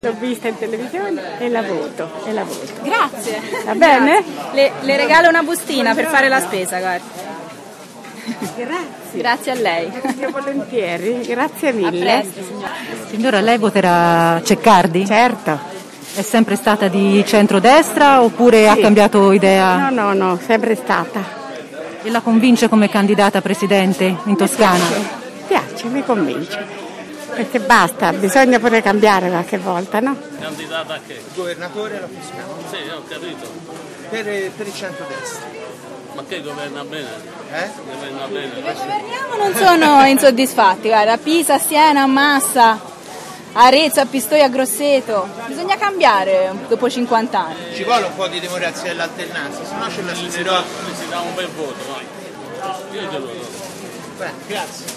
L'ho vista in televisione e la voto. Grazie. Va bene? Le regalo una bustina per fare la spesa, guarda. Grazie. Grazie a lei. Volentieri, grazie A mille. presto, signora. Signora, lei voterà Ceccardi? Certo. È sempre stata di centrodestra oppure ha Sì. cambiato idea? No, sempre stata. E la convince come candidata a presidente in Toscana? Piace, mi convince. Perché basta, bisogna pure cambiare qualche volta, no? Candidata a che? Governatore alla Toscana Sì, ho capito. per il centrodestra. Ma che governa bene? Governa bene. Che governiamo non sono insoddisfatti, guarda, a Pisa, a Siena, a Massa, a Arezzo, a Pistoia, a Grosseto. Bisogna cambiare dopo 50 anni. Ci vuole un po' di democrazia e l'alternanza, se no ce la assumerò. Si dà un bel voto, vai. Io te lo do. Beh, grazie.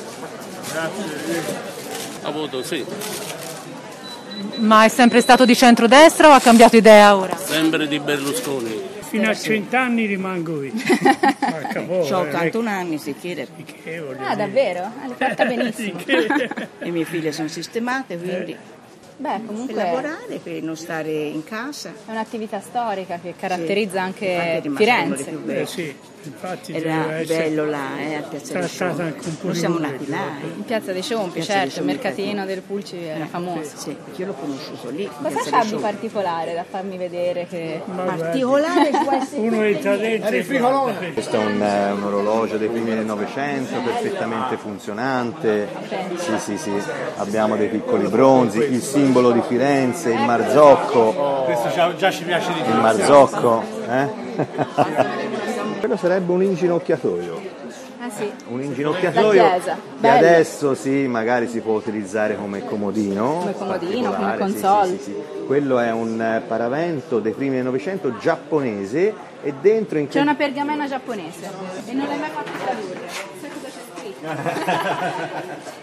A voto sì, Ma è sempre stato di centrodestra o ha cambiato idea ora? sempre di Berlusconi. Fino a 100 anni rimango io. Ho 81 anni, si chiede. Ah, davvero? Le porta benissimo. Le mie figlie sono sistemate, quindi Beh, per comunque lavorare, per non stare in casa. è un'attività storica che caratterizza Infatti anche è rimasto uno dei Firenze. più belli. Sì, infatti Era deve essere bello là, a Piazza dei trattata Ciompi. anche un po' Noi di siamo noi. nati là. In Piazza dei Ciompi, Piazza dei certo, il Ciompi, mercatino del Pulci era famoso. Sì, io l'ho conosciuto lì. Cosa Piazza c'ha dei di Ciompi. particolare da farmi vedere che... Particolare può essere uno entra dentro e guarda. Questo è un orologio dei primi del Novecento, perfettamente funzionante. Sì. Abbiamo dei piccoli bronzi, il simbolo di Firenze, il Marzocco. Questo già ci piace di più. Il Marzocco, Quello sarebbe un inginocchiatoio. Ah sì, Un inginocchiatoio La chiesa, che bello. adesso sì, magari si può utilizzare come comodino. Come comodino, come particolare, console. Sì. Quello è un paravento dei primi del Novecento giapponese e dentro in c'è una pergamena giapponese e non l'hai mai fatto tradurre. Sai cosa c'è scritto?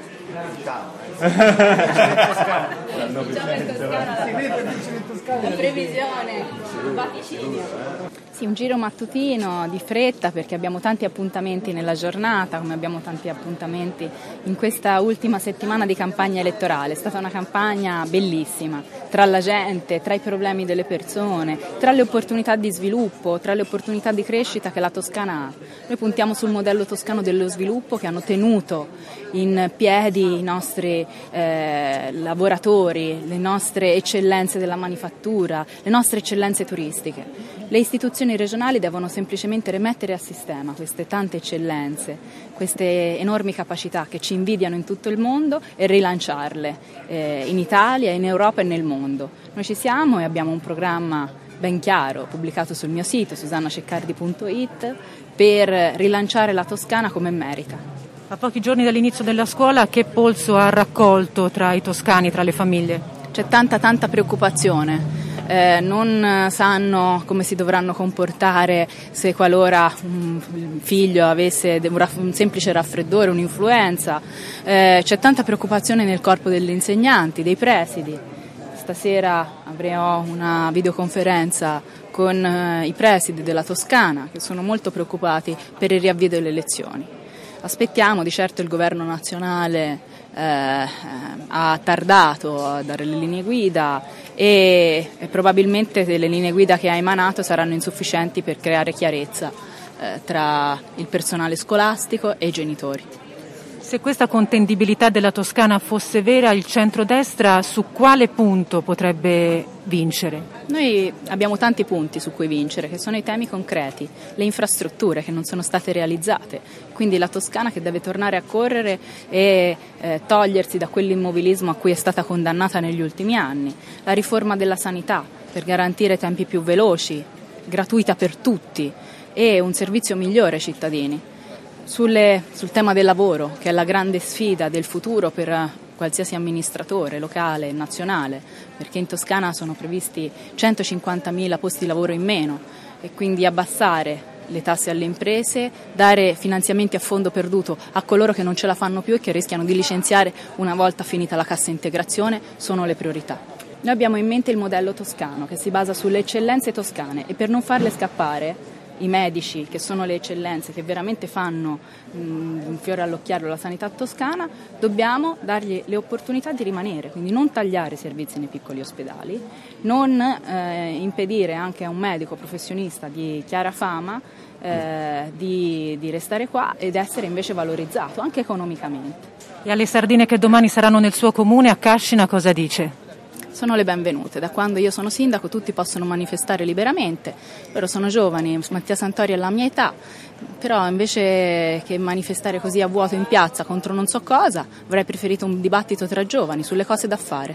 La previsione, il vaticinio. Sì, un giro mattutino di fretta perché abbiamo tanti appuntamenti nella giornata, come abbiamo tanti appuntamenti in questa ultima settimana di campagna elettorale. È stata una campagna bellissima, tra la gente, tra i problemi delle persone, tra le opportunità di sviluppo, tra le opportunità di crescita che la Toscana ha. Noi puntiamo sul modello toscano dello sviluppo che hanno tenuto in piedi i nostri lavoratori, le nostre eccellenze della manifattura, le nostre eccellenze turistiche. Le istituzioni regionali devono semplicemente rimettere a sistema queste tante eccellenze, queste enormi capacità che ci invidiano in tutto il mondo e rilanciarle in Italia, in Europa e nel mondo. Noi ci siamo e abbiamo un programma ben chiaro, pubblicato sul mio sito susannaceccardi.it, per rilanciare la Toscana come merita. A pochi giorni dall'inizio della scuola, che polso ha raccolto tra i toscani, tra le famiglie? C'è tanta preoccupazione. Non sanno come si dovranno comportare se qualora un figlio avesse un semplice raffreddore, un'influenza. C'è tanta preoccupazione nel corpo degli insegnanti, dei presidi. Stasera avremo una videoconferenza con i presidi della Toscana che sono molto preoccupati per il riavvio delle lezioni. Aspettiamo, di certo il governo nazionale ha tardato a dare le linee guida e probabilmente le linee guida che ha emanato saranno insufficienti per creare chiarezza tra il personale scolastico e i genitori. Se questa contendibilità della Toscana fosse vera, il centrodestra su quale punto potrebbe vincere? Noi abbiamo tanti punti su cui vincere, che sono i temi concreti, le infrastrutture che non sono state realizzate, quindi la Toscana che deve tornare a correre e togliersi da quell'immobilismo a cui è stata condannata negli ultimi anni, la riforma della sanità per garantire tempi più veloci, gratuita per tutti e un servizio migliore ai cittadini. Sul tema del lavoro, che è la grande sfida del futuro per qualsiasi amministratore locale e nazionale, perché in Toscana sono previsti 150.000 posti di lavoro in meno e quindi abbassare le tasse alle imprese, dare finanziamenti a fondo perduto a coloro che non ce la fanno più e che rischiano di licenziare una volta finita la cassa integrazione sono le priorità. Noi abbiamo in mente il modello toscano che si basa sulle eccellenze toscane e per non farle scappare i medici, che sono le eccellenze, che veramente fanno un fiore all'occhiello la sanità toscana, dobbiamo dargli le opportunità di rimanere, quindi non tagliare i servizi nei piccoli ospedali, non impedire anche a un medico professionista di chiara fama di restare qua ed essere invece valorizzato anche economicamente. E alle sardine che domani saranno nel suo comune a Cascina cosa dice? Sono le benvenute. Da quando io sono sindaco tutti possono manifestare liberamente, loro sono giovani, Mattia Santori è la mia età, però invece che manifestare così a vuoto in piazza contro non so cosa, avrei preferito un dibattito tra giovani sulle cose da fare.